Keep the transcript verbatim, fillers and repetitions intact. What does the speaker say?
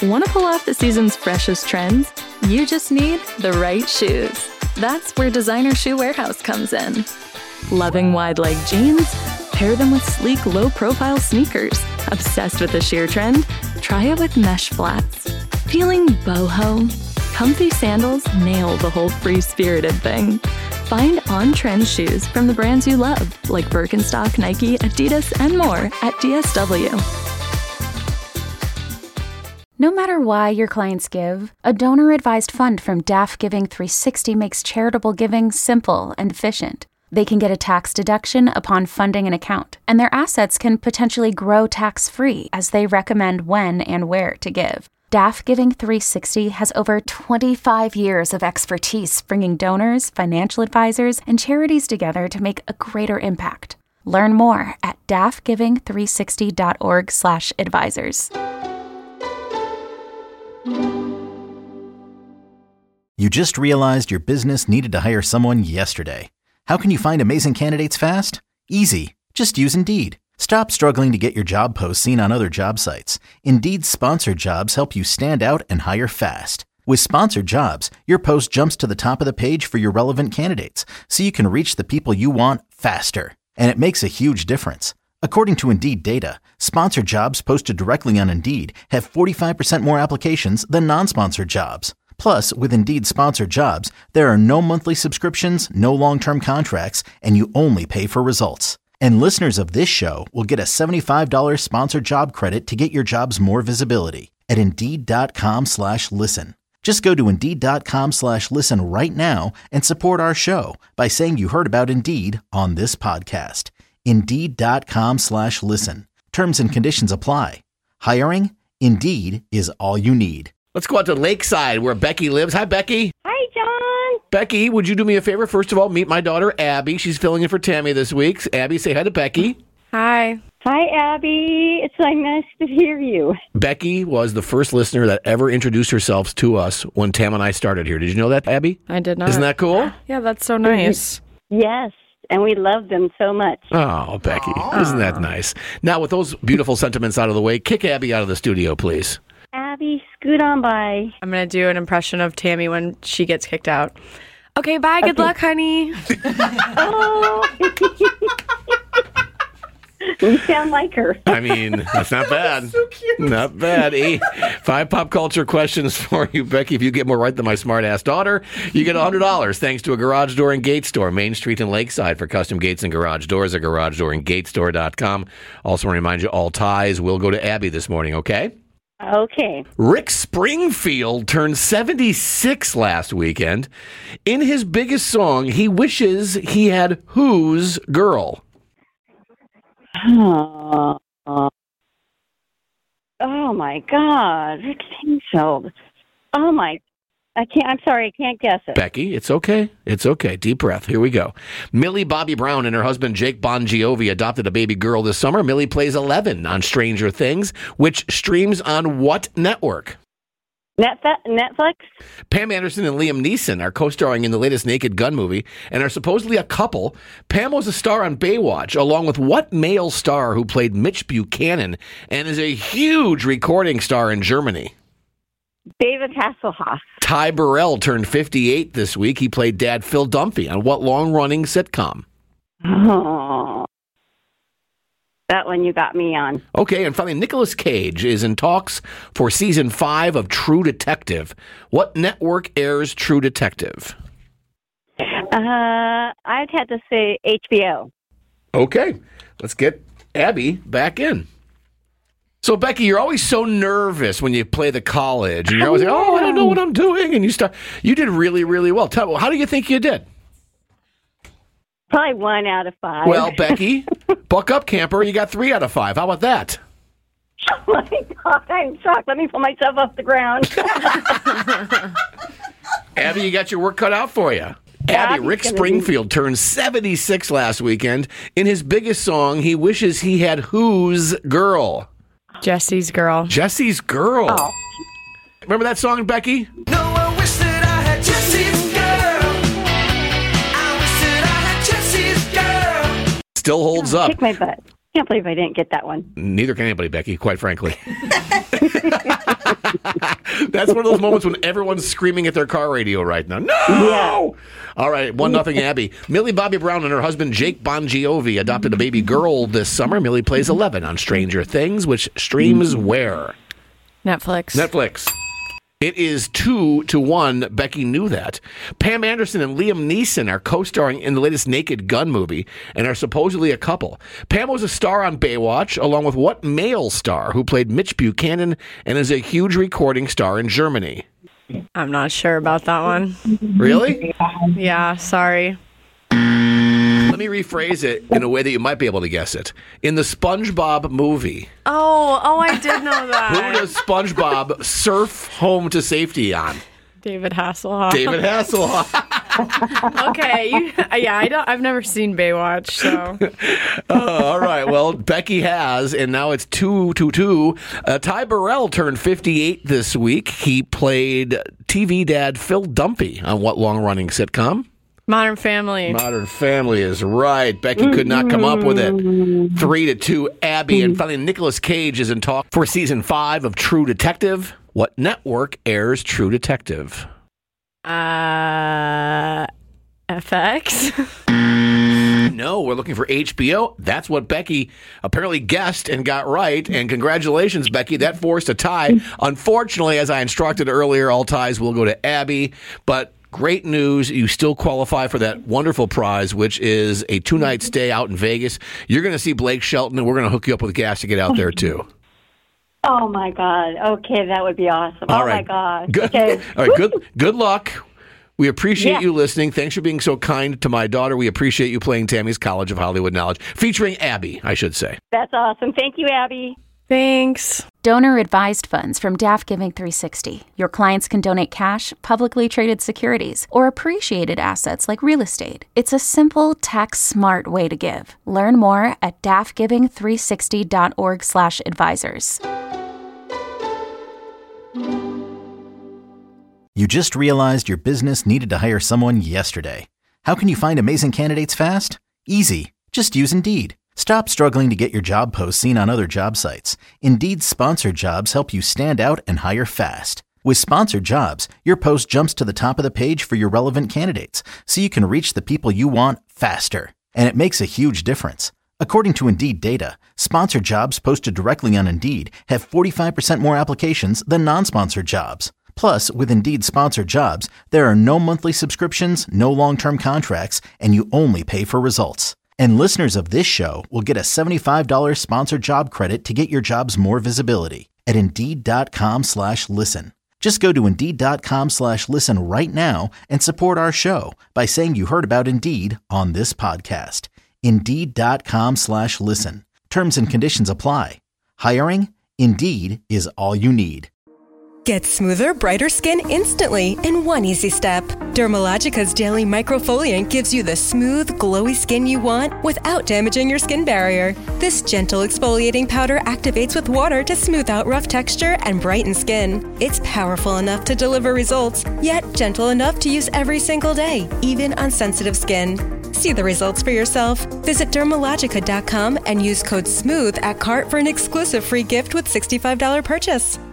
Want to pull off the season's freshest trends? You just need the right shoes. That's where Designer Shoe Warehouse comes in. Loving wide-leg jeans? Pair them with sleek, low-profile sneakers. Obsessed with the sheer trend? Try it with mesh flats. Feeling boho? Comfy sandals nail the whole free-spirited thing. Find on-trend shoes from the brands you love, like Birkenstock, Nike, Adidas, and more at D S W. No matter why your clients give, a donor-advised fund from D A F Giving three sixty makes charitable giving simple and efficient. They can get a tax deduction upon funding an account, and their assets can potentially grow tax-free as they recommend when and where to give. D A F Giving three sixty has over twenty-five years of expertise bringing donors, financial advisors, and charities together to make a greater impact. Learn more at D A F giving three sixty dot org slash advisors. You just realized your business needed to hire someone yesterday. How can you find amazing candidates fast? Easy. Just use Indeed. Stop struggling to get your job posts seen on other job sites. Indeed's sponsored jobs help you stand out and hire fast. With sponsored jobs, your post jumps to the top of the page for your relevant candidates, so you can reach the people you want faster. And it makes a huge difference. According to Indeed data, sponsored jobs posted directly on Indeed have forty-five percent more applications than non-sponsored jobs. Plus, with Indeed sponsored jobs, there are no monthly subscriptions, no long-term contracts, and you only pay for results. And listeners of this show will get a seventy-five dollars sponsored job credit to get your jobs more visibility at Indeed.com slash listen. Just go to Indeed.com slash listen right now and support our show by saying you heard about Indeed on this podcast. Indeed.com slash listen. Terms and conditions apply. Hiring? Indeed is all you need. Let's go out to Lakeside where Becky lives. Hi, Becky. Hi, John. Becky, would you do me a favor? First of all, meet my daughter, Abby. She's filling in for Tammy this week. Abby, say hi to Becky. Hi. Hi, Abby. It's so nice to hear you. Becky was the first listener that ever introduced herself to us when Tam and I started here. Did you know that, Abby? I did not. Isn't that cool? Yeah, that's so nice. Yes, and we love them so much. Oh, Becky. Aww. Isn't that nice? Now, with those beautiful sentiments out of the way, kick Abby out of the studio, please. Abby, scoot on by. I'm going to do an impression of Tammy when she gets kicked out. Okay, bye. Good okay. luck, honey. Oh. You sound like her. I mean, that's not bad. That's so cute. Not bad. Eight, five pop culture questions for you, Becky. If you get more right than my smart-ass daughter, you get one hundred dollars thanks to a garage door and gate store, Main Street and Lakeside, for custom gates and garage doors at garage door and gate store dot com. Also want to remind you, all ties will go to Abby this morning, okay? Okay. Rick Springfield turned seventy-six last weekend. In his biggest song, he wishes he had whose girl? Oh, oh my God, Rick Springfield. Oh my, I can't, I'm sorry, I can't guess it. Becky, it's okay. It's okay. Deep breath. Here we go. Millie Bobby Brown and her husband Jake Bon Jovi adopted a baby girl this summer. Millie plays Eleven on Stranger Things, which streams on what network? Netflix? Pam Anderson and Liam Neeson are co-starring in the latest Naked Gun movie and are supposedly a couple. Pam was a star on Baywatch, along with what male star who played Mitch Buchanan and is a huge recording star in Germany? David Hasselhoff. Ty Burrell turned fifty-eight this week. He played Dad Phil Dunphy on what long-running sitcom? Oh, that one you got me on. Okay, and finally, Nicolas Cage is in talks for season five of True Detective. What network airs True Detective? Uh, I'd have to say H B O. Okay, let's get Abby back in. So, Becky, you're always so nervous when you play the college, and you're always like, oh, I don't know what I'm doing, and you start. You did really, really well. Tell, how do you think you did? Probably one out of five. Well, Becky, buck up, camper. You got three out of five. How about that? Oh, my God. I'm shocked. Let me pull myself off the ground. Abby, you got your work cut out for you. Abby, Rick Springfield be... turned seventy-six last weekend. In his biggest song, he wishes he had whose girl? Jesse's Girl. Jesse's Girl. Oh. Remember that song, Becky? No, I wish that I had Jesse's girl. I wish that I had Jesse's girl. Still holds up. Kick my butt. Can't believe I didn't get that one. Neither can anybody, Becky, quite frankly. That's one of those moments when everyone's screaming at their car radio right now. No! Yeah. All right, one nothing Abby. Millie Bobby Brown and her husband Jake Bon Jovi adopted a baby girl this summer. Millie plays eleven on Stranger Things, which streams where? Netflix. Netflix. It is two to one. Becky knew that. Pam Anderson and Liam Neeson are co-starring in the latest Naked Gun movie and are supposedly a couple. Pam was a star on Baywatch, along with what male star who played Mitch Buchanan and is a huge recording star in Germany? I'm not sure about that one. Really? Yeah, sorry. Let me rephrase it in a way that you might be able to guess it. In the SpongeBob movie, Oh, oh, I did know who that. does SpongeBob surf home to safety on? David Hasselhoff. David Hasselhoff. Okay, you, yeah, I don't. I've never seen Baywatch, so Oh, all right. Well, Becky has, and now it's two to two. Uh, Ty Burrell turned fifty-eight this week. He played T V dad Phil Dumpy on what long-running sitcom? Modern Family. Modern Family is right. Becky could not come up with it. Three to two, Abby. And finally, Nicolas Cage is in talk for season five of True Detective. What network airs True Detective? Uh, F X. No, we're looking for H B O. That's what Becky apparently guessed and got right. And congratulations, Becky. That forced a tie. Unfortunately, as I instructed earlier, all ties will go to Abby. But great news. You still qualify for that wonderful prize, which is a two-night stay out in Vegas. You're going to see Blake Shelton, and we're going to hook you up with gas to get out there, too. Oh, my God. Okay, that would be awesome. All oh, right. my God. Good. Okay. All right, good, good luck. We appreciate Yeah. you listening. Thanks for being so kind to my daughter. We appreciate you playing Tammy's College of Hollywood Knowledge, featuring Abby, I should say. That's awesome. Thank you, Abby. Thanks. Donor advised funds from D A F Giving three sixty. Your clients can donate cash, publicly traded securities, or appreciated assets like real estate. It's a simple, tax smart way to give. Learn more at dafgiving three sixty dot org slash advisors. You just realized your business needed to hire someone yesterday. How can you find amazing candidates fast? Easy. Just use Indeed. Stop struggling to get your job posts seen on other job sites. Indeed's sponsored jobs help you stand out and hire fast. With sponsored jobs, your post jumps to the top of the page for your relevant candidates, so you can reach the people you want faster. And it makes a huge difference. According to Indeed data, sponsored jobs posted directly on Indeed have forty-five percent more applications than non-sponsored jobs. Plus, with Indeed sponsored jobs, there are no monthly subscriptions, no long-term contracts, and you only pay for results. And listeners of this show will get a seventy-five dollars sponsored job credit to get your jobs more visibility at Indeed.com slash listen. Just go to Indeed.com slash listen right now and support our show by saying you heard about Indeed on this podcast. Indeed.com slash listen. Terms and conditions apply. Hiring? Indeed is all you need. Get smoother, brighter skin instantly in one easy step. Dermalogica's Daily Microfoliant gives you the smooth, glowy skin you want without damaging your skin barrier. This gentle exfoliating powder activates with water to smooth out rough texture and brighten skin. It's powerful enough to deliver results, yet gentle enough to use every single day, even on sensitive skin. See the results for yourself. Visit Dermalogica dot com and use code SMOOTH at cart for an exclusive free gift with sixty-five dollars purchase.